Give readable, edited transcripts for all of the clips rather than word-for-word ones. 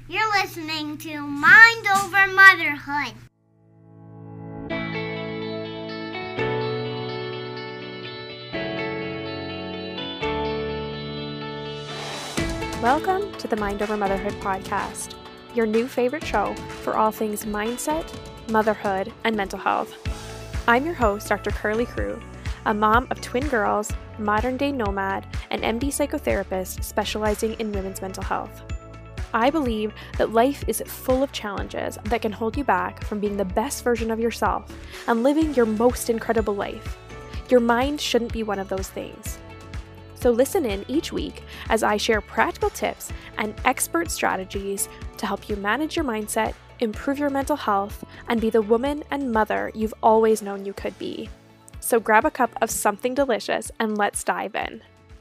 You're listening to Mind Over Motherhood. Welcome to the Mind Over Motherhood podcast, your new favorite show for all things mindset, motherhood, and mental health. I'm your host, Dr. Curly Crew, a mom of twin girls, modern-day nomad, and MD psychotherapist specializing in women's mental health. I believe that life is full of challenges that can hold you back from being the best version of yourself and living your most incredible life. Your mind shouldn't be one of those things. So listen in each week as I share practical tips and expert strategies to help you manage your mindset, improve your mental health, and be the woman and mother you've always known you could be. So grab a cup of something delicious and let's dive in.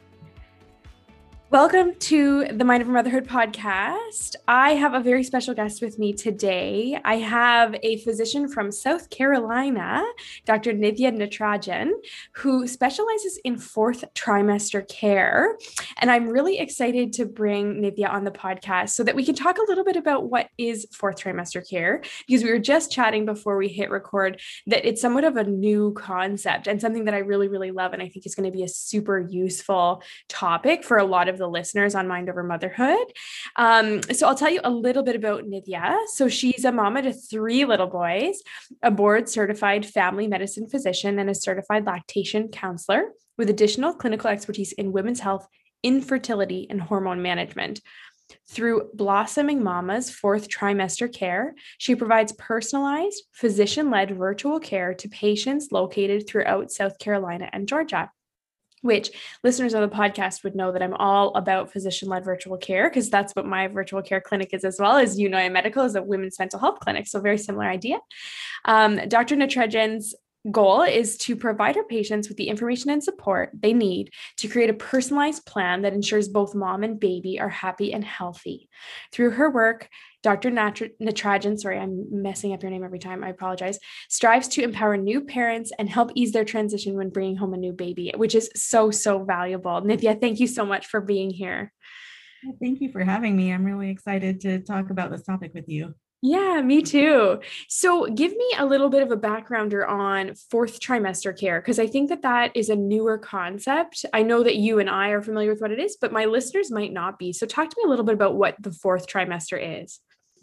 Welcome to the Mind Over Motherhood podcast. I have a very special guest with me today. I have a physician from South Carolina, Dr. Nithya Natarajan, who specializes in fourth trimester care. And I'm really excited to bring Nithya on the podcast so that we can talk a little bit about what is fourth trimester care, because we were just chatting before we hit record that it's somewhat of a new concept and something that I really, really love. And I think is going to be a super useful topic for a lot of the listeners on Mind Over Motherhood. So I'll tell you a little bit about Nithya. So she's a mama to 3 little boys, a board certified family medicine physician, and a certified lactation counselor with additional clinical expertise in women's health, infertility, and hormone management. Through Blossoming Mama's fourth trimester care, she provides personalized, physician-led virtual care to patients located throughout South Carolina and Georgia, which listeners of the podcast would know that I'm all about physician-led virtual care, because that's what my virtual care clinic is, as well as United Medical is a women's mental health clinic. So very similar idea. Dr. Natarajan's goal is to provide her patients with the information and support they need to create a personalized plan that ensures both mom and baby are happy and healthy. Through her work, Dr. Natarajan, sorry, I'm messing up your name every time, I apologize, strives to empower new parents and help ease their transition when bringing home a new baby, which is so, so valuable. Nithya, thank you so much for being here. Thank you for having me. I'm really excited to talk about this topic with you. Yeah, me too. So give me a little bit of a backgrounder on fourth trimester care, because I think that that is a newer concept. I know that you and I are familiar with what it is, but my listeners might not be. So talk to me a little bit about what the fourth trimester is.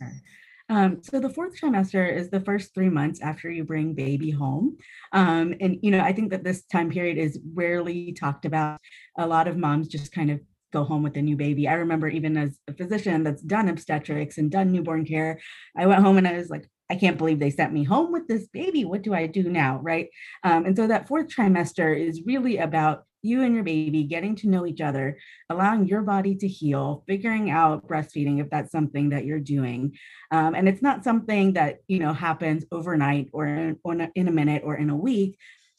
So the fourth trimester is the first 3 months after you bring baby home. And, I think that this time period is rarely talked about. A lot of moms just kind of go home with a new baby. I remember even as a physician that's done obstetrics and done newborn care, I went home and I was like, I can't believe they sent me home with this baby. What do I do now? Right. And so that fourth trimester is really about you and your baby getting to know each other, allowing your body to heal, figuring out breastfeeding if that's something that you're doing. And it's not something that, happens overnight or in a minute or in a week.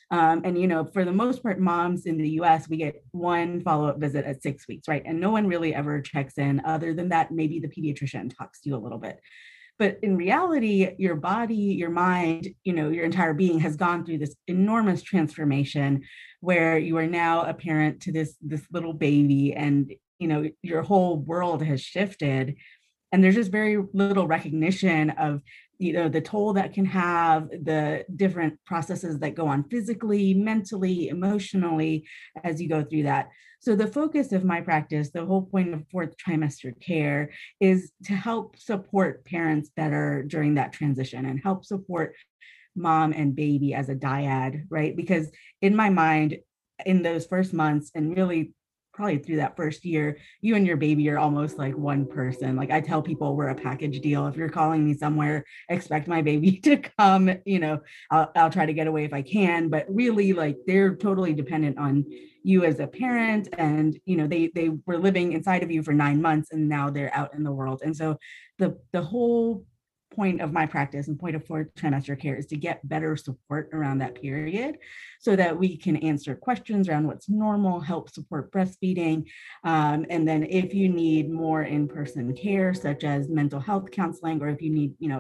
And, for the most part, moms in the US, we get one follow-up visit at 6 weeks, right? And no one really ever checks in. Other than that, maybe the pediatrician talks to you a little bit. But in reality, your body, your mind, your entire being has gone through this enormous transformation where you are now a parent to this little baby, and, your whole world has shifted. And there's just very little recognition of, the toll that can have, the different processes that go on physically, mentally, emotionally, as you go through that. So the focus of my practice, the whole point of fourth trimester care, is to help support parents better during that transition and help support mom and baby as a dyad, right? Because in my mind, in those first months and really probably through that first year, you and your baby are almost like one person. Like I tell people, we're a package deal. If you're calling me somewhere, expect my baby to come. I'll try to get away if I can, but really, like, they're totally dependent on you as a parent. And they were living inside of you for 9 months, and now they're out in the world. And so the whole point of my practice and point of fourth trimester care is to get better support around that period so that we can answer questions around what's normal, help support breastfeeding. And then if you need more in-person care, such as mental health counseling, or if you need, a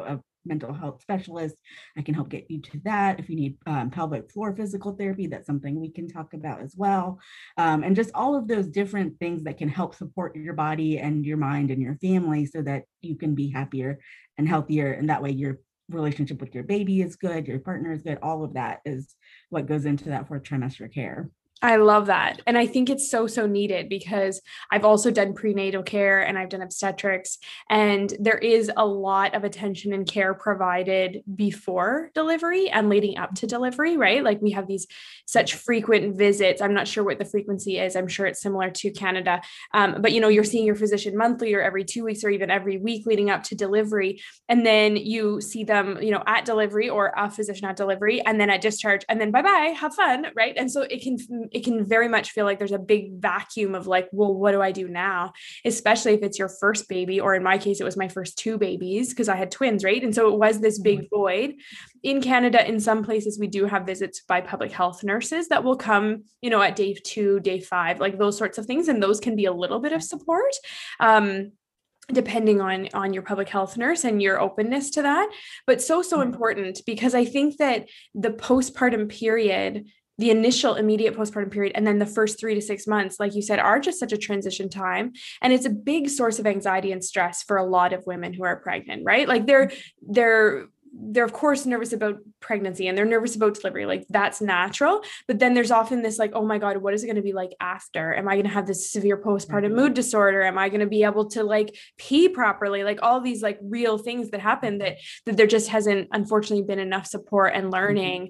mental health specialist, I can help get you to that. If you need pelvic floor physical therapy, that's something we can talk about as well. And just all of those different things that can help support your body and your mind and your family so that you can be happier and healthier. And that way your relationship with your baby is good, your partner is good. All of that is what goes into that fourth trimester care. I love that. And I think it's so, so needed because I've also done prenatal care and I've done obstetrics, and there is a lot of attention and care provided before delivery and leading up to delivery, right? Like we have these such frequent visits. I'm not sure what the frequency is. I'm sure it's similar to Canada. But you're seeing your physician monthly or every 2 weeks or even every week leading up to delivery. And then you see them, at delivery or a physician at delivery, and then at discharge, and then bye-bye, have fun, right? And so it can very much feel like there's a big vacuum of like, well, what do I do now? Especially if it's your first baby, or in my case, it was my first 2 babies because I had twins, right? And so it was this big void. In Canada, in some places, we do have visits by public health nurses that will come, at day 2, day 5, like those sorts of things. And those can be a little bit of support. Depending on your public health nurse and your openness to that, but so important, because I think that the postpartum period, the initial immediate postpartum period, and then the first 3 to 6 months, like you said, are just such a transition time. And it's a big source of anxiety and stress for a lot of women who are pregnant, right? Like they're of course nervous about pregnancy and they're nervous about delivery. Like that's natural. But then there's often this like, oh my God, what is it going to be like after? Am I going to have this severe postpartum mood disorder? Am I going to be able to like pee properly? Like all these like real things that happen that there just hasn't unfortunately been enough support and learning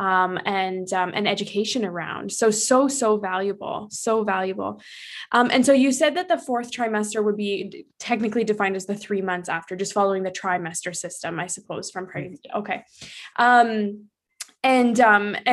and education around. So valuable, so valuable. And so you said that the 4th trimester would be technically defined as the 3 months after, just following the trimester system, I suppose, from pregnancy. Okay. And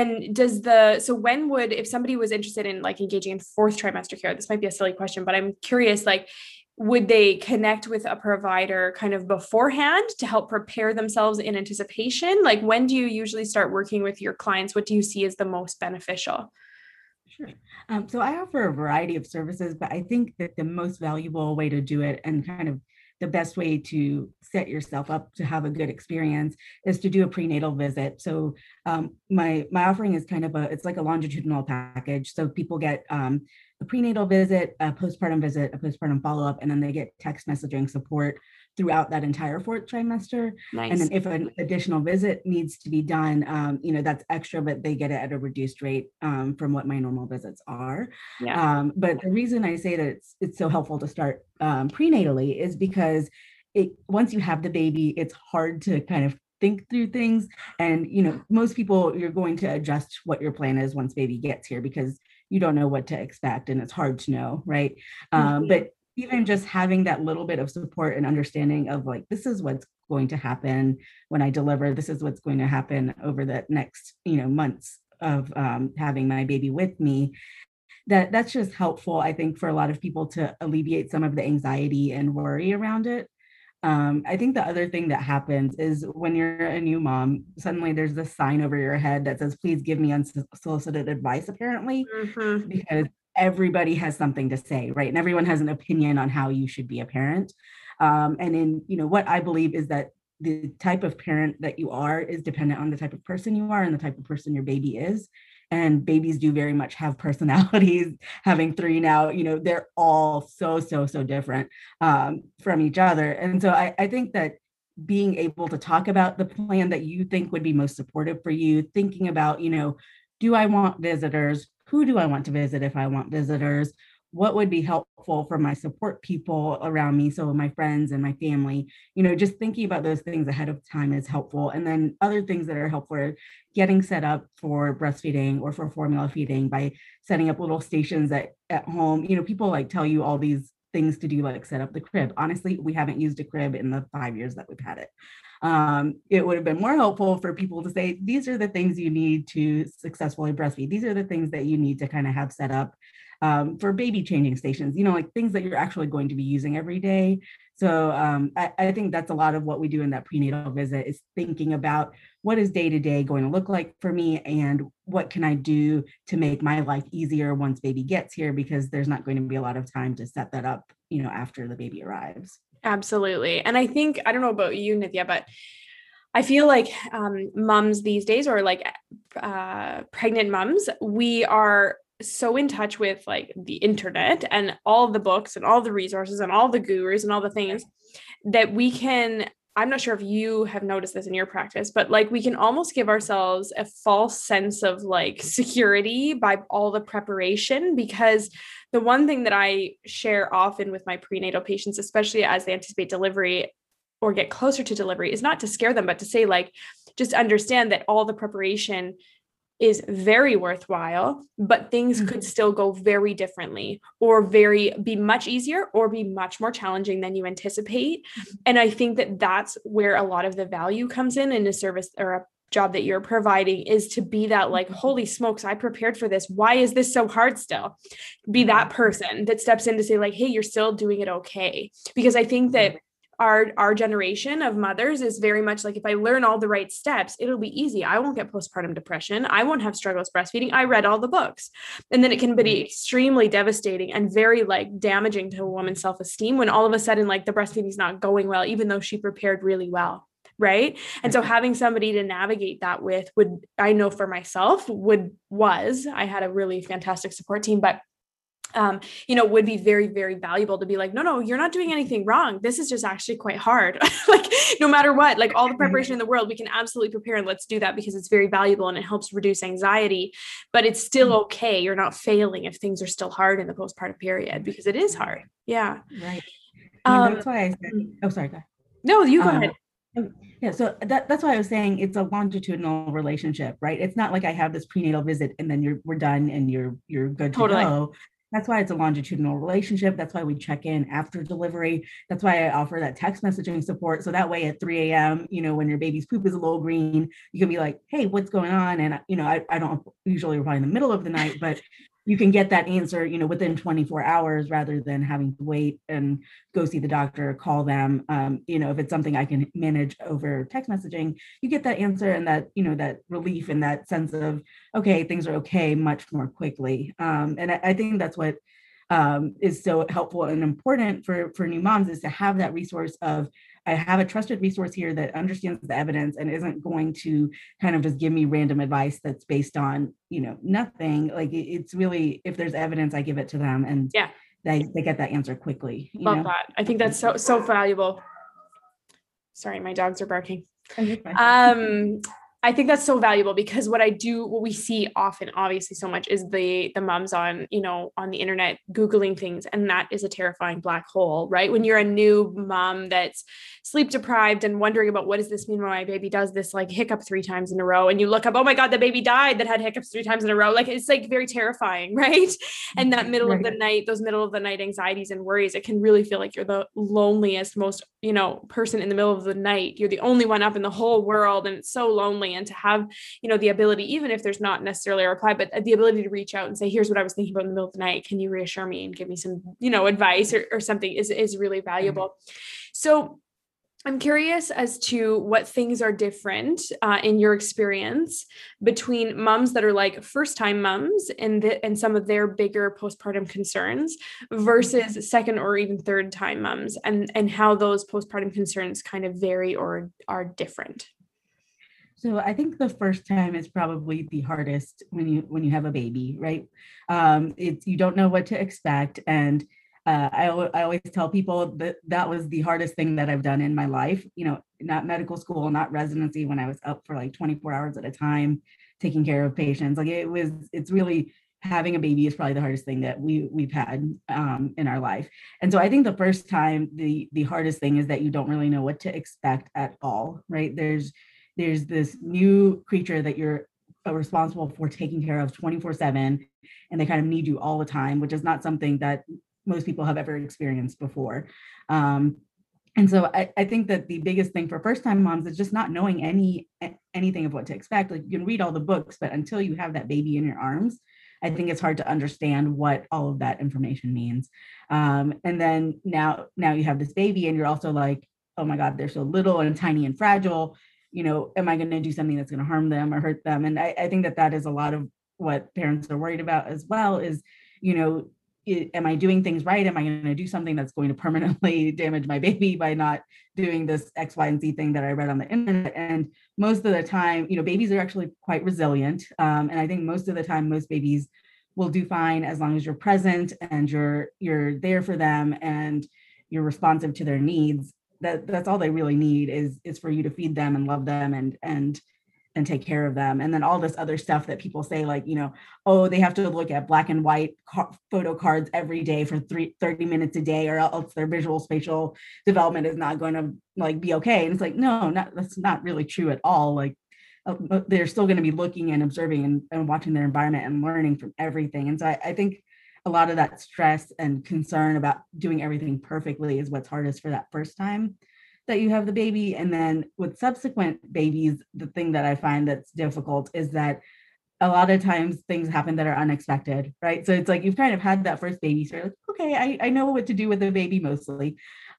so when would, if somebody was interested in like engaging in 4th trimester care, this might be a silly question, but I'm curious, like, would they connect with a provider kind of beforehand to help prepare themselves in anticipation? Like, when do you usually start working with your clients? What do you see as the most beneficial? Sure. So I offer a variety of services, but I think that the most valuable way to do it and kind of the best way to set yourself up to have a good experience is to do a prenatal visit. So my offering is kind of it's like a longitudinal package. So people get a prenatal visit, a postpartum follow-up, and then they get text messaging support throughout that entire 4th trimester. Nice. And then if an additional visit needs to be done, that's extra, but they get it at a reduced rate from what my normal visits are. Yeah. But the reason I say that it's so helpful to start prenatally is because once you have the baby, it's hard to kind of think through things. And, most people, you're going to adjust what your plan is once baby gets here because you don't know what to expect and it's hard to know, right? But even just having that little bit of support and understanding of like, this is what's going to happen when I deliver, this is what's going to happen over the next, months of having my baby with me, that's just helpful, I think, for a lot of people to alleviate some of the anxiety and worry around it. I think the other thing that happens is when you're a new mom, suddenly there's this sign over your head that says, please give me unsolicited advice, apparently, because everybody has something to say, right? And everyone has an opinion on how you should be a parent. And in, what I believe is that the type of parent that you are is dependent on the type of person you are and the type of person your baby is. And babies do very much have personalities. Having 3 now, they're all so different from each other. And so I think that being able to talk about the plan that you think would be most supportive for you, thinking about, do I want visitors? Who do I want to visit if I want visitors? What would be helpful for my support people around me? So my friends and my family, just thinking about those things ahead of time is helpful. And then other things that are helpful are getting set up for breastfeeding or for formula feeding by setting up little stations at home. People like tell you all these things to do, like set up the crib. Honestly, we haven't used a crib in the 5 years that we've had it. It would have been more helpful for people to say, these are the things you need to successfully breastfeed. These are the things that you need to kind of have set up for baby changing stations, like things that you're actually going to be using every day. So I think that's a lot of what we do in that prenatal visit is thinking about what is day to day going to look like for me and what can I do to make my life easier once baby gets here, because there's not going to be a lot of time to set that up, after the baby arrives. Absolutely. And I think, I don't know about you, Nithya, but I feel like moms these days, or like pregnant moms, we are so in touch with like the internet and all the books and all the resources and all the gurus and all the things that we can. I'm not sure if you have noticed this in your practice, but like we can almost give ourselves a false sense of like security by all the preparation, because the one thing that I share often with my prenatal patients, especially as they anticipate delivery or get closer to delivery, is not to scare them, but to say, like, just understand that all the preparation is very worthwhile, but things could still go very differently, or be much easier, or be much more challenging than you anticipate. And I think that that's where a lot of the value comes in a service or a job that you're providing, is to be that like, holy smokes, I prepared for this. Why is this so hard still? Be that person that steps in to say like, hey, you're still doing it okay. Because I think that our generation of mothers is very much like, if I learn all the right steps, it'll be easy. I won't get postpartum depression. I won't have struggles breastfeeding. I read all the books. And then it can be extremely devastating and very like damaging to a woman's self-esteem when all of a sudden like the breastfeeding is not going well, even though she prepared really well. Right. And so having somebody to navigate that with I know for myself I had a really fantastic support team, but would be very, very valuable to be like, no, you're not doing anything wrong. This is just actually quite hard. Like, no matter what, like all the preparation in the world, we can absolutely prepare, and let's do that because it's very valuable and it helps reduce anxiety, but it's still okay. You're not failing if things are still hard in the postpartum period, because it is hard. Yeah. Right. That's why I said, oh, sorry. Go ahead. No, you go ahead. Yeah, so that's why I was saying it's a longitudinal relationship, right? It's not like I have this prenatal visit and then we're done and you're good to go. That's why it's a longitudinal relationship. That's why we check in after delivery. That's why I offer that text messaging support. So that way at 3 a.m., when your baby's poop is a little green, you can be like, hey, what's going on? And, I don't usually reply in the middle of the night, but you can get that answer, within 24 hours rather than having to wait and go see the doctor, call them. If it's something I can manage over text messaging, you get that answer and that, that relief and that sense of, okay, things are okay much more quickly. And I think that's what is so helpful and important for new moms, is to have that resource of, I have a trusted resource here that understands the evidence and isn't going to kind of just give me random advice that's based on, nothing. Like it's really, if there's evidence, I give it to them, and they get that answer quickly. Love that. I think that's so valuable. Sorry, my dogs are barking. I think that's so valuable, because what we see often, obviously so much, is the moms on the internet Googling things. And that is a terrifying black hole, right? When you're a new mom that's sleep deprived and wondering about, what does this mean when my baby does this like hiccup 3 times in a row? And you look up, oh my God, the baby died that had hiccups 3 times in a row. Like, it's like very terrifying, right? And that middle of the night, those middle of the night anxieties and worries, it can really feel like you're the loneliest, most, person in the middle of the night. You're the only one up in the whole world. And it's so lonely. And to have, the ability, even if there's not necessarily a reply, but the ability to reach out and say, here's what I was thinking about in the middle of the night. Can you reassure me and give me some, advice or something is really valuable. So I'm curious as to what things are different in your experience between moms that are like first-time moms and some of their bigger postpartum concerns versus second or even third-time moms, and how those postpartum concerns kind of vary or are different. So I think the first time is probably the hardest when you have a baby, right? You don't know what to expect, and I always tell people that was the hardest thing that I've done in my life. Not medical school, not residency, when I was up for like 24 hours at a time taking care of patients. Like it's really, having a baby is probably the hardest thing that we've had in our life. And so I think the first time, the hardest thing is that you don't really know what to expect at all, right? There's this new creature that you're responsible for taking care of 24/7, and they kind of need you all the time, which is not something that most people have ever experienced before. And so I think that the biggest thing for first-time moms is just not knowing anything of what to expect. Like, you can read all the books, but until you have that baby in your arms, I think it's hard to understand what all of that information means. And then now you have this baby, and you're also like, oh my God, they're so little and tiny and fragile. Am I going to do something that's going to harm them or hurt them? And I think that is a lot of what parents are worried about as well, is, am I doing things right? Am I going to do something that's going to permanently damage my baby by not doing this X, Y, and Z thing that I read on the internet? And most of the time, babies are actually quite resilient. And I think most of the time, most babies will do fine as long as you're present and you're there for them and you're responsive to their needs. That's all they really need is for you to feed them and love them and take care of them. And then all this other stuff that people say, like, oh, they have to look at black and white photo cards every day for 30 minutes a day, or else their visual spatial development is not going to like be okay. And it's like, no, that's not really true at all. Like they're still going to be looking and observing and watching their environment and learning from everything. And so I think a lot of that stress and concern about doing everything perfectly is what's hardest for that first time that you have the baby. And then with subsequent babies, the thing that I find that's difficult is that a lot of times things happen that are unexpected, right? So it's like you've kind of had that first baby, so you're like, okay, I know what to do with the baby mostly.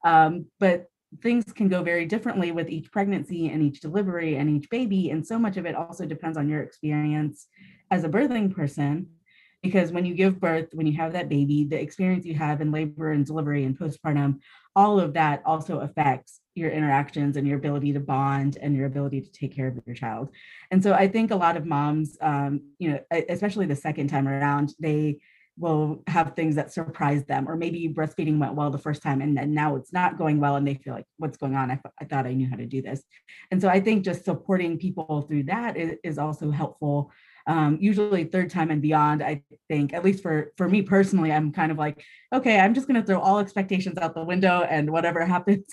But things can go very differently with each pregnancy and each delivery and each baby. And so much of it also depends on your experience as a birthing person. Because when you give birth, when you have that baby, the experience you have in labor and delivery and postpartum, all of that also affects your interactions and your ability to bond and your ability to take care of your child. And so I think a lot of moms, especially the second time around, they will have things that surprise them, or maybe breastfeeding went well the first time and then now it's not going well and they feel like, what's going on? I thought I knew how to do this. And so I think just supporting people through that is also helpful. Usually third time and beyond, I think, at least for me personally, I'm kind of like, okay, I'm just going to throw all expectations out the window and whatever happens.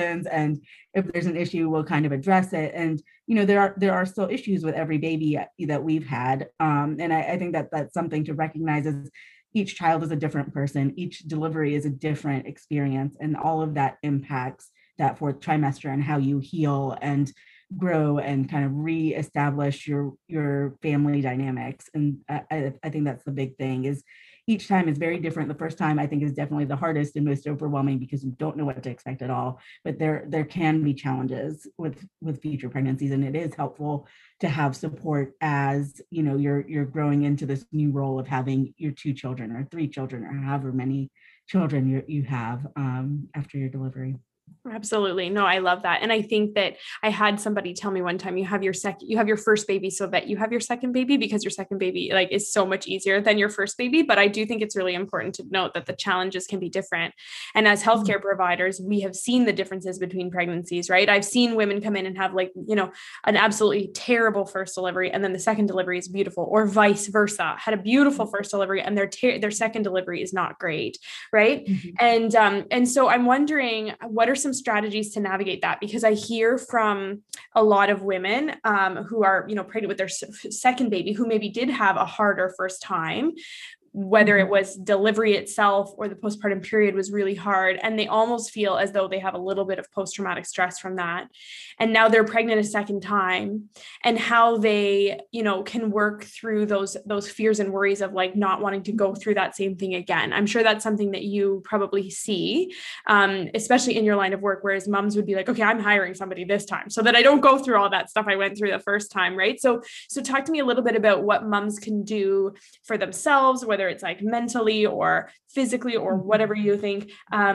And if there's an issue, we'll kind of address it. And, there are still issues with every baby that we've had. And I think that that's something to recognize is each child is a different person. Each delivery is a different experience. And all of that impacts that fourth trimester and how you heal and grow and kind of reestablish your family dynamics. And I think that's the big thing is each time is very different. The first time I think is definitely the hardest and most overwhelming because you don't know what to expect at all. But there can be challenges with future pregnancies, and it is helpful to have support as you're growing into this new role of having your 2 children or 3 children or however many children you have after your delivery. Absolutely. No, I love that. And I think that I had somebody tell me one time, you have your first baby so that you have your second baby, because your second baby is so much easier than your first baby. But I do think it's really important to note that the challenges can be different. And as healthcare providers, we have seen the differences between pregnancies, right? I've seen women come in and have an absolutely terrible first delivery. And then the second delivery is beautiful, or vice versa, had a beautiful first delivery and their second delivery is not great. Right. Mm-hmm. And so I'm wondering, what are some strategies to navigate that? Because I hear from a lot of women who are, pregnant with their second baby, who maybe did have a harder first time, whether it was delivery itself or the postpartum period was really hard. And they almost feel as though they have a little bit of post-traumatic stress from that. And now they're pregnant a second time, and how they, can work through those fears and worries of not wanting to go through that same thing again. I'm sure that's something that you probably see, especially in your line of work, whereas moms would be like, okay, I'm hiring somebody this time so that I don't go through all that stuff I went through the first time. Right. So talk to me a little bit about what moms can do for themselves, whether it's mentally or physically or whatever you think,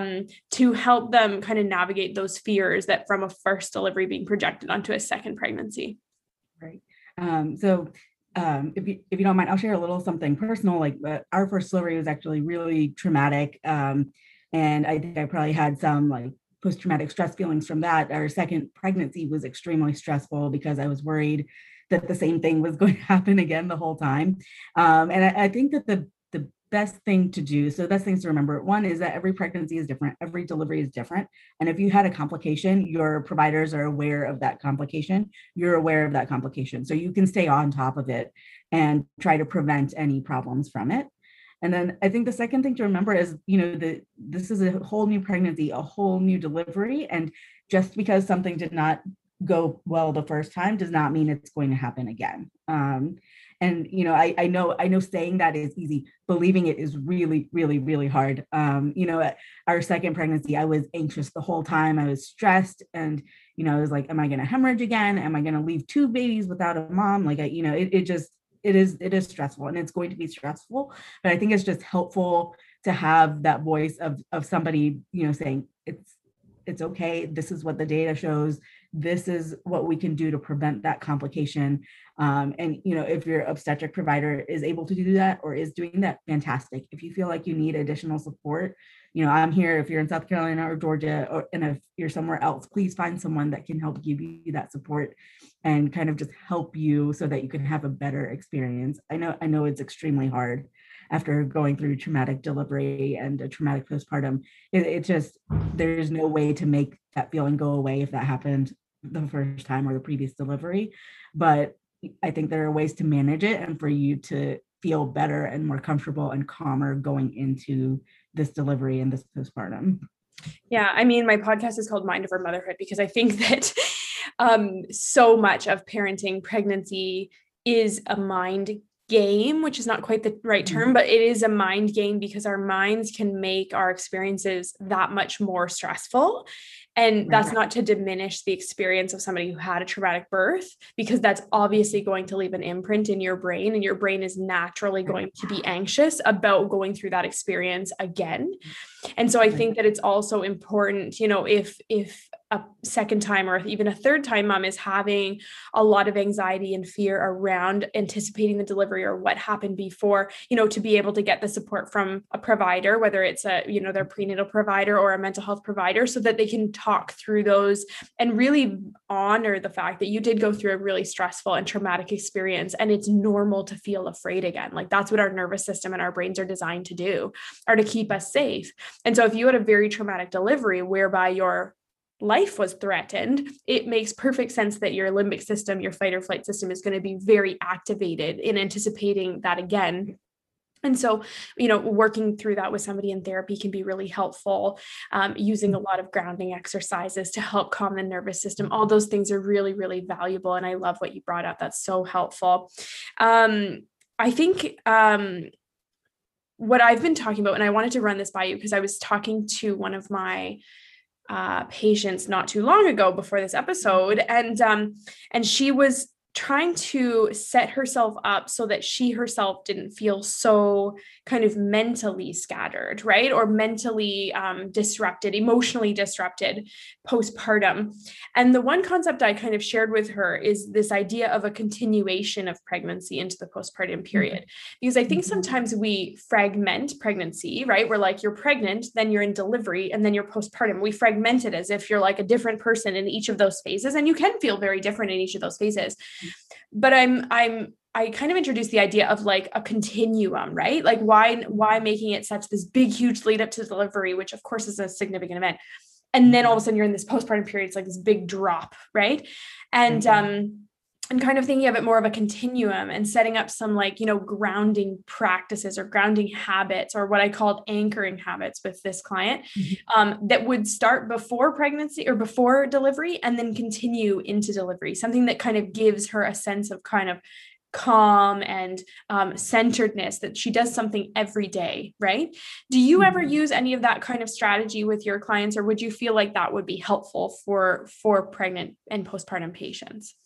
to help them kind of navigate those fears that from a first delivery being projected onto a second pregnancy. Right. So if you don't mind, I'll share a little something personal. Our first delivery was actually really traumatic. And I think I probably had some post-traumatic stress feelings from that. Our second pregnancy was extremely stressful because I was worried that the same thing was going to happen again the whole time. And I think that the best thing to do, so best things to remember, one is that every pregnancy is different, every delivery is different. And if you had a complication, your providers are aware of that complication, you're aware of that complication. So you can stay on top of it and try to prevent any problems from it. And then I think the second thing to remember is, this is a whole new pregnancy, a whole new delivery. And just because something did not go well the first time does not mean it's going to happen again. And, I know saying that is easy. Believing it is really, really, really hard. Our second pregnancy, I was anxious the whole time. I was stressed and, I was like, am I going to hemorrhage again? Am I going to leave 2 babies without a mom? It is stressful, and it's going to be stressful. But I think it's just helpful to have that voice of somebody, saying it's okay. This is what the data shows. This is what we can do to prevent that complication. And, if your obstetric provider is able to do that or is doing that, fantastic. If you feel like you need additional support, I'm here. If you're in South Carolina or Georgia, and if you're somewhere else, please find someone that can help give you that support and kind of just help you so that you can have a better experience. I know it's extremely hard after going through traumatic delivery and a traumatic postpartum. It just, there's no way to make that feeling go away if that happened the first time or the previous delivery. But I think there are ways to manage it and for you to feel better and more comfortable and calmer going into this delivery and this postpartum. Yeah, I mean, my podcast is called Mind Over Motherhood because I think that so much of parenting, pregnancy is a mind game, which is not quite the right term, but it is a mind game because our minds can make our experiences that much more stressful. And that's not to diminish the experience of somebody who had a traumatic birth, because that's obviously going to leave an imprint in your brain, and your brain is naturally going to be anxious about going through that experience again. And so I think that it's also important, if a second time or even a third time mom is having a lot of anxiety and fear around anticipating the delivery or what happened before, to be able to get the support from a provider, whether it's their prenatal provider or a mental health provider, so that they can talk through those and really honor the fact that you did go through a really stressful and traumatic experience. And it's normal to feel afraid again. Like, that's what our nervous system and our brains are designed to do, are to keep us safe. And so if you had a very traumatic delivery whereby your life was threatened, it makes perfect sense that your limbic system, your fight or flight system, is going to be very activated in anticipating that again. And so, working through that with somebody in therapy can be really helpful. Using a lot of grounding exercises to help calm the nervous system. All those things are really, really valuable. And I love what you brought up. That's so helpful. I think what I've been talking about, and I wanted to run this by you because I was talking to one of my patients not too long ago before this episode, and she was trying to set herself up so that she herself didn't feel so kind of mentally scattered, right? Or mentally disrupted, emotionally disrupted postpartum. And the one concept I kind of shared with her is this idea of a continuation of pregnancy into the postpartum period. Because I think sometimes we fragment pregnancy, right? We're like, you're pregnant, then you're in delivery, and then you're postpartum. We fragment it as if you're like a different person in each of those phases. And you can feel very different in each of those phases. But I kind of introduced the idea of like a continuum, right? Like why making it such this big, huge lead up to delivery, which of course is a significant event. And then all of a sudden you're in this postpartum period. It's like this big drop, right? And kind of thinking of it more of a continuum and setting up some grounding practices or grounding habits, or what I called anchoring habits with this client, that would start before pregnancy or before delivery and then continue into delivery. Something that kind of gives her a sense of kind of calm and centeredness, that she does something every day, right? Do you ever use any of that kind of strategy with your clients, or would you feel like that would be helpful for pregnant and postpartum patients?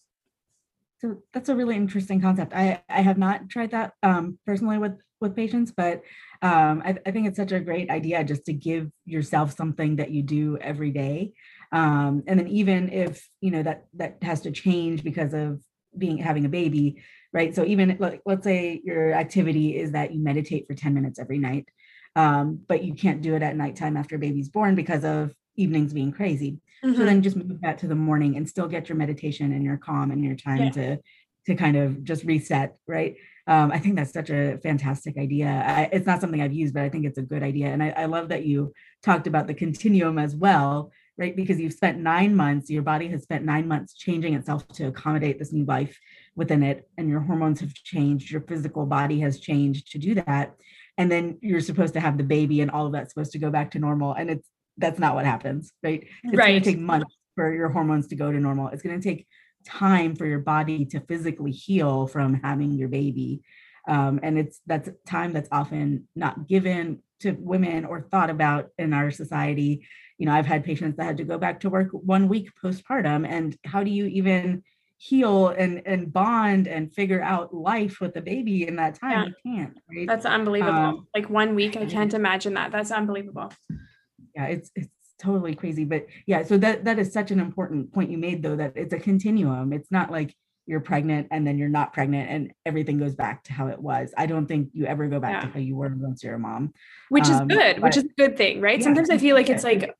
So that's a really interesting concept. I have not tried that personally with patients, but I think it's such a great idea just to give yourself something that you do every day. And then even if, that has to change because of having a baby, right? So even let's say your activity is that you meditate for 10 minutes every night, but you can't do it at nighttime after baby's born because of evenings being crazy. So then just move that to the morning and still get your meditation and your calm and your time to kind of just reset, right? I think that's such a fantastic idea. It's not something I've used, but I think it's a good idea. And I love that you talked about the continuum as well, right? Because you've spent 9 months, your body has spent 9 months changing itself to accommodate this new life within it. And your hormones have changed, your physical body has changed to do that. And then you're supposed to have the baby and all of that's supposed to go back to normal. And that's not what happens, right? It's going to take months for your hormones to go to normal. It's going to take time for your body to physically heal from having your baby. And that's time that's often not given to women or thought about in our society. I've had patients that had to go back to work 1 week postpartum. And how do you even heal and bond and figure out life with the baby in that time. Yeah. You can't, right? That's unbelievable. Like 1 week, I can't imagine that. That's unbelievable. Yeah, it's totally crazy. But yeah, so that is such an important point you made, though, that it's a continuum. It's not like you're pregnant and then you're not pregnant and everything goes back to how it was. I don't think you ever go back to how you were once you're a mom. Which is good, which is a good thing, right? Sometimes I feel like it's like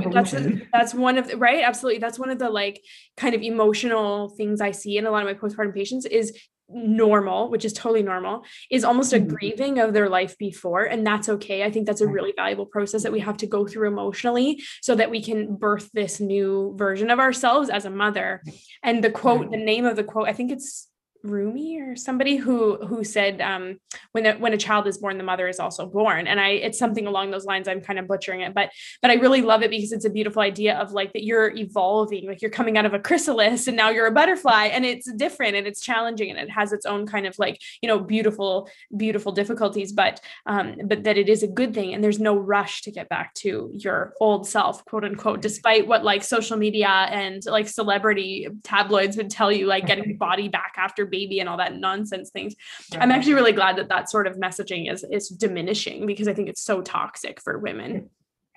that's one of the, right? Absolutely. That's one of the like kind of emotional things I see in a lot of my postpartum patients is normal, which is totally normal, is almost a grieving of their life before. And that's okay. I think that's a really valuable process that we have to go through emotionally so that we can birth this new version of ourselves as a mother. And the quote, the name of the quote, I think it's Rumi or somebody who said when a child is born, the mother is also born. And it's something along those lines. I'm kind of butchering it, but I really love it because it's a beautiful idea of like that you're evolving, like you're coming out of a chrysalis and now you're a butterfly, and it's different and it's challenging and it has its own kind of like, you know, beautiful difficulties, but that it is a good thing and there's no rush to get back to your old self, quote unquote, despite what like social media and like celebrity tabloids would tell you, like getting body back after baby and all that nonsense things. Right. I'm actually really glad that sort of messaging is diminishing because I think it's so toxic for women.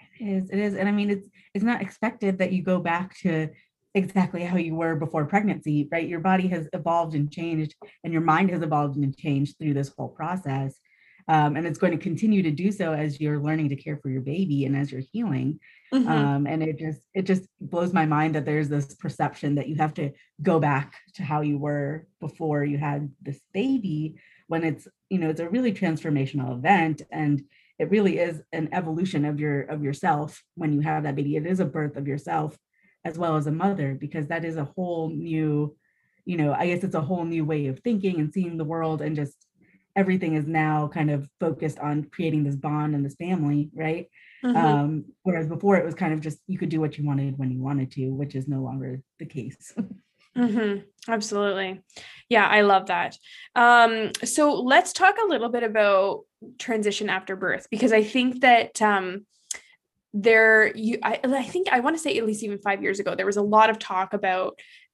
It is. And I mean, it's not expected that you go back to exactly how you were before pregnancy, right? Your body has evolved and changed and your mind has evolved and changed through this whole process. And it's going to continue to do so as you're learning to care for your baby and as you're healing. And it just blows my mind that there's this perception that you have to go back to how you were before you had this baby, when it's, you know, it's a really transformational event. And it really is an evolution of yourself when you have that baby. It is a birth of yourself as well as a mother, because that is a whole new, you know, I guess it's a whole new way of thinking and seeing the world, and just everything is now kind of focused on creating this bond and this family, right? Whereas before it was kind of just, you could do what you wanted when you wanted to, which is no longer the case. Absolutely. Yeah, I love that. So let's talk a little bit about transition after birth, because I think that I think I want to say at least even 5 years ago, there was a lot of talk about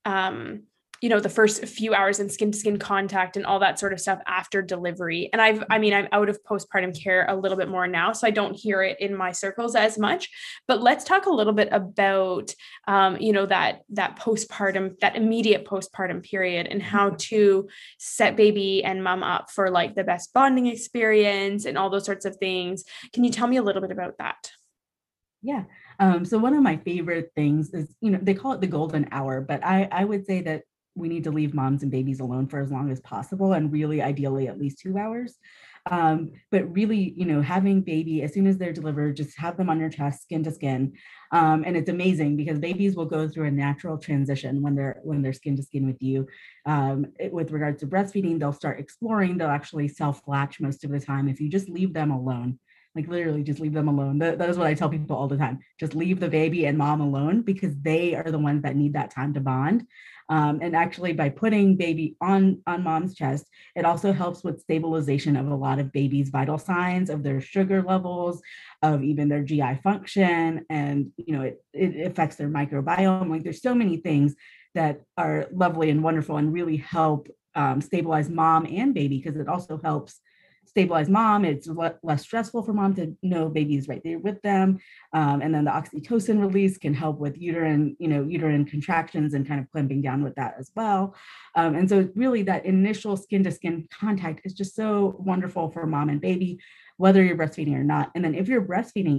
you know, the first few hours in skin to skin contact and all that sort of stuff after delivery. And I'm out of postpartum care a little bit more now, so I don't hear it in my circles as much, but let's talk a little bit about, you know, that postpartum, that immediate postpartum period, and how to set baby and mom up for like the best bonding experience and all those sorts of things. Can you tell me a little bit about that? Yeah. So one of my favorite things is, you know, they call it the golden hour, but I would say that we need to leave moms and babies alone for as long as possible, and really ideally at least 2 hours. But really, you know, having baby as soon as they're delivered, just have them on your chest, skin to skin. And it's amazing because babies will go through a natural transition when they're skin to skin with you. With regards to breastfeeding, they'll start exploring, they'll actually self-latch most of the time if you just leave them alone. Like literally just leave them alone. That is what I tell people all the time. Just leave the baby and mom alone, because they are the ones that need that time to bond. And actually by putting baby on mom's chest, it also helps with stabilization of a lot of babies' vital signs, of their sugar levels, of even their GI function. And, you know, it affects their microbiome. Like there's so many things that are lovely and wonderful and really help stabilize mom and baby, because it also helps stabilize mom. It's less stressful for mom to know baby's right there with them. And then the oxytocin release can help with uterine contractions and kind of clamping down with that as well. And so really that initial skin to skin contact is just so wonderful for mom and baby, whether you're breastfeeding or not. And then if you're breastfeeding,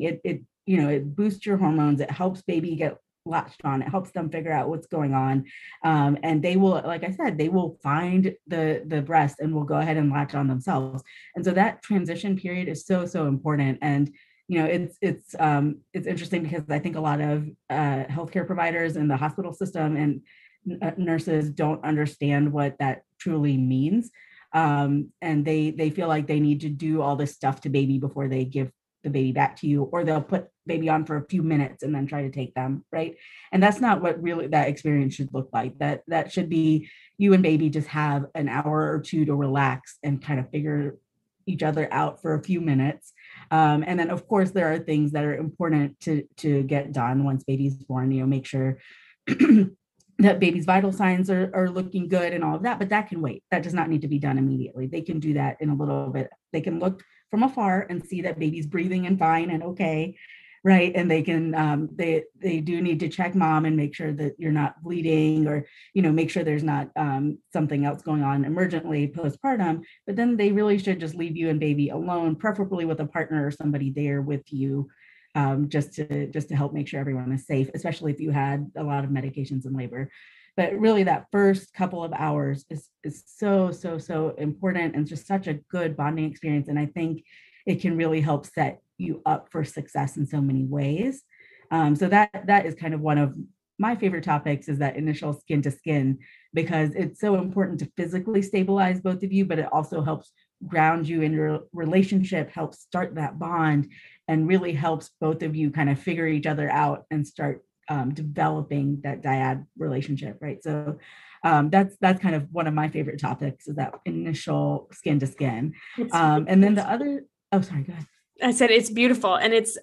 it boosts your hormones. It helps baby get latched on. It helps them figure out what's going on. And they will, like I said, they will find the breast and will go ahead and latch on themselves. And so that transition period is so, so important. And, you know, it's interesting because I think a lot of healthcare providers in the hospital system and nurses don't understand what that truly means. And they feel like they need to do all this stuff to baby before they give the baby back to you, or they'll put baby on for a few minutes and then try to take them, right? And that's not what really that experience should look like. That should be you and baby just have an hour or two to relax and kind of figure each other out for a few minutes. And then of course there are things that are important to get done once baby's born. You know, make sure that baby's vital signs are looking good and all of that, but that can wait. That does not need to be done immediately. They can do that in a little bit. They can look from afar and see that baby's breathing and fine and okay, right? And they can, they do need to check mom and make sure that you're not bleeding, or, make sure there's not something else going on emergently postpartum. But then they really should just leave you and baby alone, preferably with a partner or somebody there with you, just to help make sure everyone is safe, especially if you had a lot of medications in labor. But really that first couple of hours is so important, and just such a good bonding experience. And I think it can really help set you up for success in so many ways. So that is kind of one of my favorite topics, is that initial skin to skin, because it's so important to physically stabilize both of you, but it also helps ground you in your relationship, helps start that bond, and really helps both of you kind of figure each other out and start developing that dyad relationship, right? So that's kind of one of my favorite topics, is that initial skin to skin. And then the other, oh, sorry, go ahead. I said it's beautiful. And it's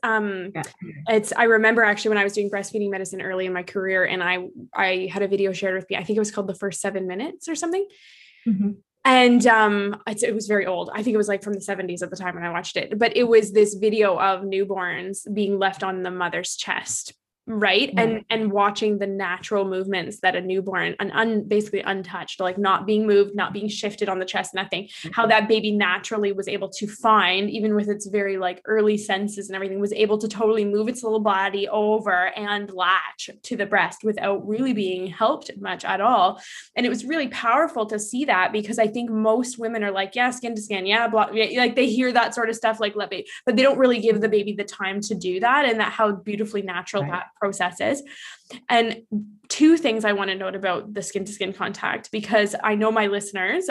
I remember actually when I was doing breastfeeding medicine early in my career, and I had a video shared with me. I think it was called The First 7 Minutes or something. Mm-hmm. And it was very old. I think it was like from the 70s at the time when I watched it, but it was this video of newborns being left on the mother's chest. Right. Mm-hmm. And watching the natural movements that a newborn, basically untouched, like not being moved, not being shifted on the chest, nothing, how that baby naturally was able to find, even with its very like early senses and everything, was able to totally move its little body over and latch to the breast without really being helped much at all. And it was really powerful to see that, because I think most women are like, yeah, skin to skin. Yeah. Blah, like they hear that sort of stuff, like let baby, but they don't really give the baby the time to do that. And that how beautifully natural that processes. And two things I want to note about the skin to skin contact, because I know my listeners,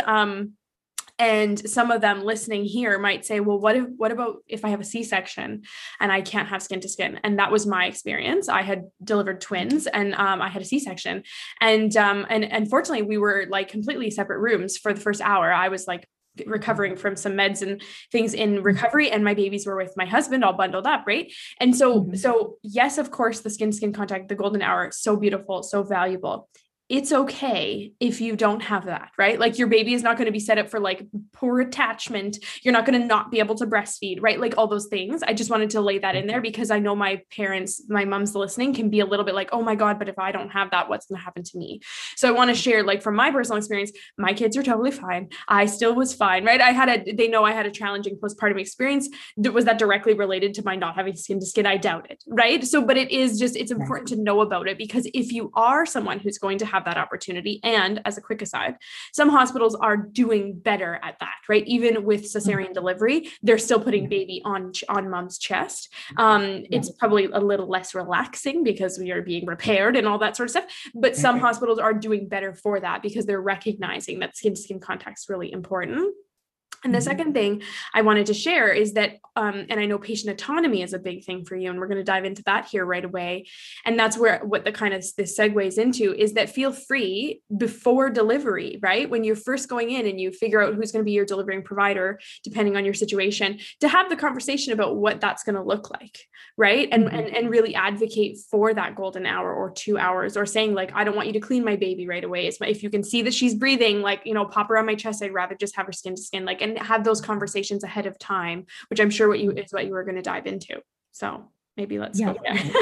and some of them listening here might say, well, what about if I have a C-section and I can't have skin to skin? And that was my experience. I had delivered twins, and I had a C-section, and unfortunately we were like completely separate rooms for the first hour. I was like recovering from some meds and things in recovery, and my babies were with my husband all bundled up. Right. And so yes, of course, the skin to skin contact, the golden hour, so beautiful, so valuable. It's okay if you don't have that, right? Like your baby is not going to be set up for like poor attachment. You're not going to not be able to breastfeed, right? Like all those things. I just wanted to lay that in there, because I know my parents, my mom's listening, can be a little bit like, oh my God, but if I don't have that, what's going to happen to me? So I want to share, like from my personal experience, my kids are totally fine. I still was fine, right? They know I had a challenging postpartum experience. Was that directly related to my not having skin to skin? I doubt it, right? So, but it's important to know about it, because if you are someone who's going to have that opportunity. And as a quick aside, some hospitals are doing better at that, right? Even with cesarean delivery, they're still putting baby on mom's chest. It's probably a little less relaxing because we are being repaired and all that sort of stuff. But some hospitals are doing better for that, because they're recognizing that skin to skin contact is really important. And the second thing I wanted to share is that, and I know patient autonomy is a big thing for you, and we're going to dive into that here right away. And that's where what the kind of this segues into is that feel free before delivery, right? When you're first going in and you figure out who's going to be your delivering provider, depending on your situation, to have the conversation about what that's going to look like, right? And really advocate for that golden hour or 2 hours, or saying like, I don't want you to clean my baby right away. If you can see that she's breathing, like, pop her on my chest, I'd rather just have her skin to skin, like, and have those conversations ahead of time, which I'm sure is what you were going to dive into. So maybe let's go there.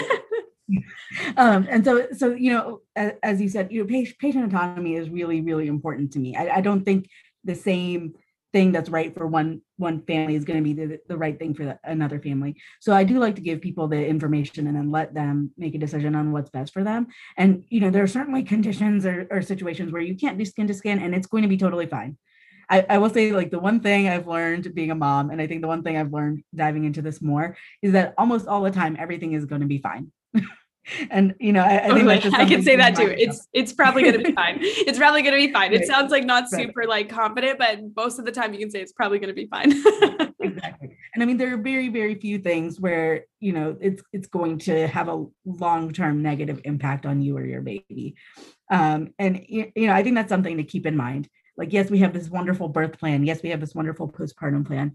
And so, as you said, patient autonomy is really, really important to me. I don't think the same thing that's right for one family is going to be the right thing for another family. So I do like to give people the information and then let them make a decision on what's best for them. And, there are certainly conditions or situations where you can't do skin to skin, and it's going to be totally fine. I will say, like, the one thing I've learned being a mom, and I think the one thing I've learned diving into this more, is that almost all the time, everything is going to be fine. And, I think that's just I can say that too. It's probably going to be fine. It's probably going to be fine. It sounds like not super like confident, but most of the time you can say it's probably going to be fine. Exactly. And I mean, there are very, very few things where, it's going to have a long-term negative impact on you or your baby. And, I think that's something to keep in mind. like, yes, we have this wonderful birth plan. Yes, we have this wonderful postpartum plan.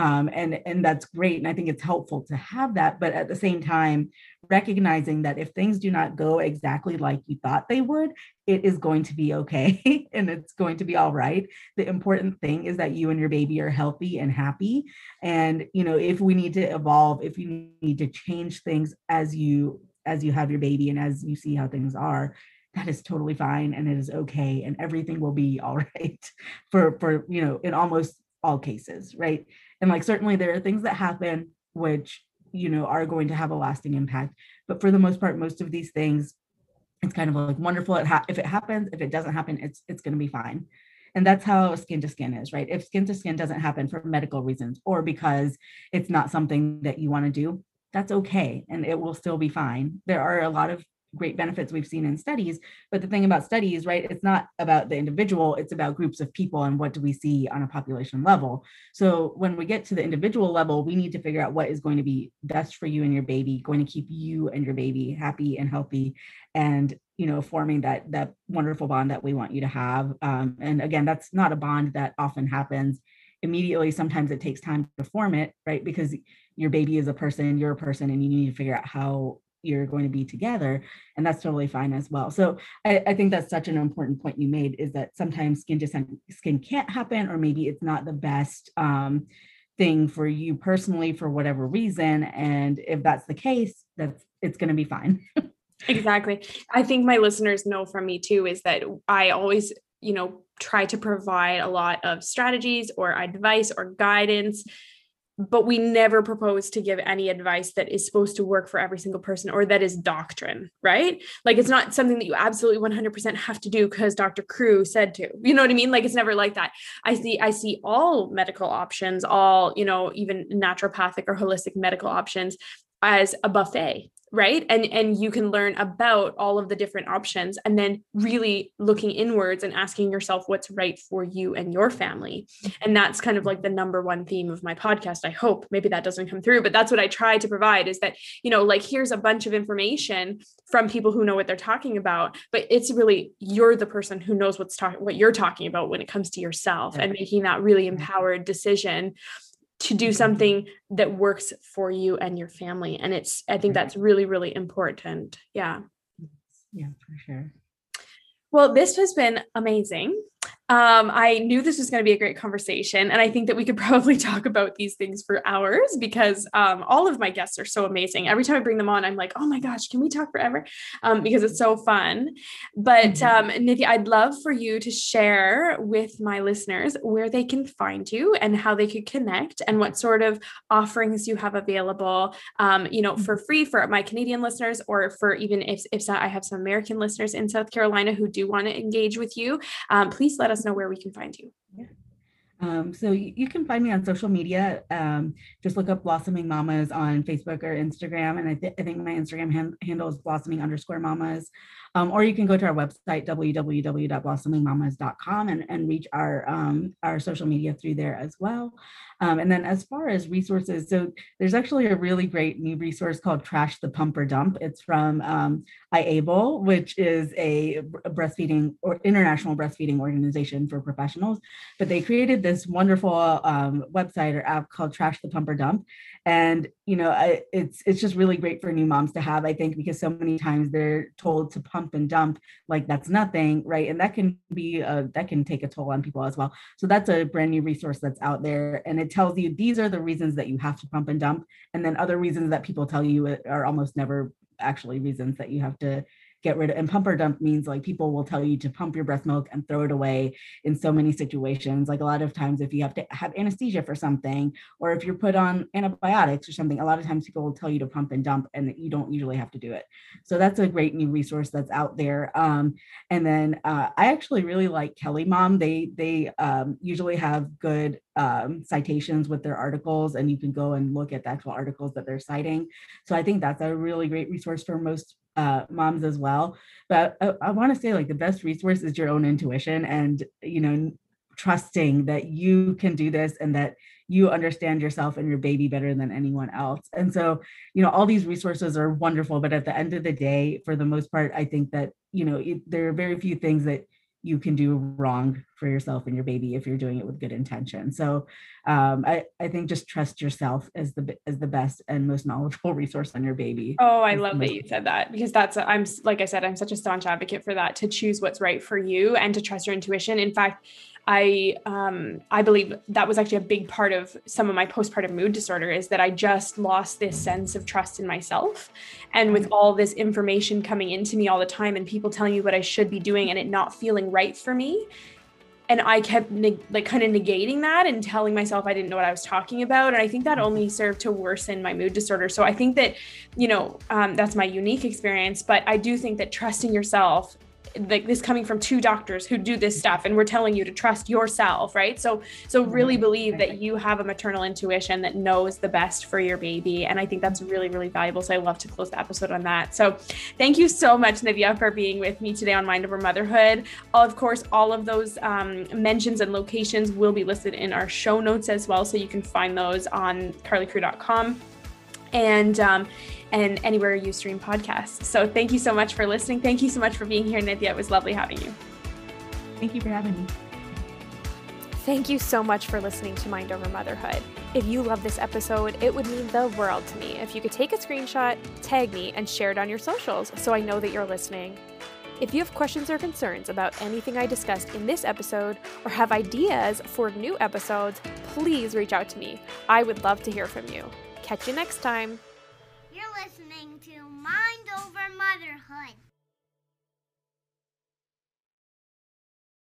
And that's great. And I think it's helpful to have that. But at the same time, recognizing that if things do not go exactly like you thought they would, it is going to be okay and it's going to be all right. The important thing is that you and your baby are healthy and happy. And, if we need to evolve, if you need to change things as you have your baby and as you see how things are, that is totally fine and it is okay and everything will be all right for in almost all cases, right? And like certainly there are things that happen which are going to have a lasting impact, but for the most part, most of these things, it's kind of like wonderful. If it happens, if it doesn't happen, it's going to be fine. And that's how skin to skin is, right? If skin to skin doesn't happen for medical reasons or because it's not something that you want to do, that's okay. And it will still be fine. There are a lot of great benefits we've seen in studies, but the thing about studies, right, it's not about the individual, it's about groups of people and what do we see on a population level. So when we get to the individual level, we need to figure out what is going to be best for you and your baby, going to keep you and your baby happy and healthy and forming that wonderful bond that we want you to have. And again, that's not a bond that often happens immediately. Sometimes it takes time to form it, right? Because your baby is a person, you're a person, and you need to figure out how you're going to be together. And that's totally fine as well. So I think that's such an important point you made, is that sometimes skin can't happen, or maybe it's not the best thing for you personally for whatever reason. And if that's the case, it's going to be fine. Exactly. I think my listeners know from me too, is that I always, try to provide a lot of strategies or advice or guidance, but we never propose to give any advice that is supposed to work for every single person or that is doctrine, right? Like it's not something that you absolutely 100% have to do because Dr. Crew said to, you know what I mean? Like it's never like that. I see all medical options, all, even naturopathic or holistic medical options as a buffet, right? And you can learn about all of the different options and then really looking inwards and asking yourself what's right for you and your family. And that's kind of like the number one theme of my podcast. I hope maybe that doesn't come through, but that's what I try to provide, is that, like here's a bunch of information from people who know what they're talking about, but it's really, you're the person who knows what you're talking about when it comes to yourself, and making that really empowered decision to do something that works for you and your family. And I think that's really, really important. Yeah. Yeah, for sure. Well, this has been amazing. I knew this was going to be a great conversation, and I think that we could probably talk about these things for hours because all of my guests are so amazing. Every time I bring them on, I'm like, oh my gosh, can we talk forever? Because it's so fun. But Nithya, I'd love for you to share with my listeners where they can find you and how they could connect and what sort of offerings you have available, for free for my Canadian listeners, or for even if I have some American listeners in South Carolina who do want to engage with you. Please let us know where we can find you. Yeah. So you can find me on social media. Just look up Blossoming Mamas on Facebook or Instagram. And I think my Instagram handle is blossoming_mamas. Or you can go to our website, www.blossomingmamas.com, and reach our social media through there as well. And then as far as resources, so there's actually a really great new resource called Trash the Pump or Dump. It's from IABLE, which is a breastfeeding or international breastfeeding organization for professionals. But they created this wonderful website or app called Trash the Pump or Dump. And, it's just really great for new moms to have, I think, because so many times they're told to pump and dump like that's nothing, right? And that can take a toll on people as well. So that's a brand new resource that's out there. And it tells you these are the reasons that you have to pump and dump. And then other reasons that people tell you are almost never actually reasons that you have to get rid of. And pump or dump means like people will tell you to pump your breast milk and throw it away in so many situations. Like a lot of times if you have to have anesthesia for something, or if you're put on antibiotics or something, a lot of times people will tell you to pump and dump and you don't usually have to do it. So that's a great new resource that's out there. And then I actually really like Kelly Mom. They usually have good citations with their articles, and you can go and look at the actual articles that they're citing. So I think that's a really great resource for most moms as well. But I want to say, like, the best resource is your own intuition, and trusting that you can do this and that you understand yourself and your baby better than anyone else. And so all these resources are wonderful, but at the end of the day, for the most part, I think that there are very few things that you can do wrong for yourself and your baby if you're doing it with good intention. So I think just trust yourself as the best and most knowledgeable resource on your baby. Oh, I love that you said that, because I'm like I said, I'm such a staunch advocate for that, to choose what's right for you and to trust your intuition. In fact, I believe that was actually a big part of some of my postpartum mood disorder, is that I just lost this sense of trust in myself. And with all this information coming into me all the time and people telling me what I should be doing and it not feeling right for me, and I kept kind of negating that and telling myself I didn't know what I was talking about. And I think that only served to worsen my mood disorder. So I think that, that's my unique experience, but I do think that trusting yourself, like this coming from two doctors who do this stuff, and we're telling you to trust yourself, right? So really believe that you have a maternal intuition that knows the best for your baby. And I think that's really, really valuable. So I love to close the episode on that. So thank you so much, Nithya, for being with me today on Mind Over Motherhood. Of course, all of those mentions and locations will be listed in our show notes as well. So you can find those on carlycrew.com. And anywhere you stream podcasts. So thank you so much for listening. Thank you so much for being here, Nithya. It was lovely having you. Thank you for having me. Thank you so much for listening to Mind Over Motherhood. If you love this episode, it would mean the world to me if you could take a screenshot, tag me, and share it on your socials so I know that you're listening. If you have questions or concerns about anything I discussed in this episode, or have ideas for new episodes, please reach out to me. I would love to hear from you. Catch you next time.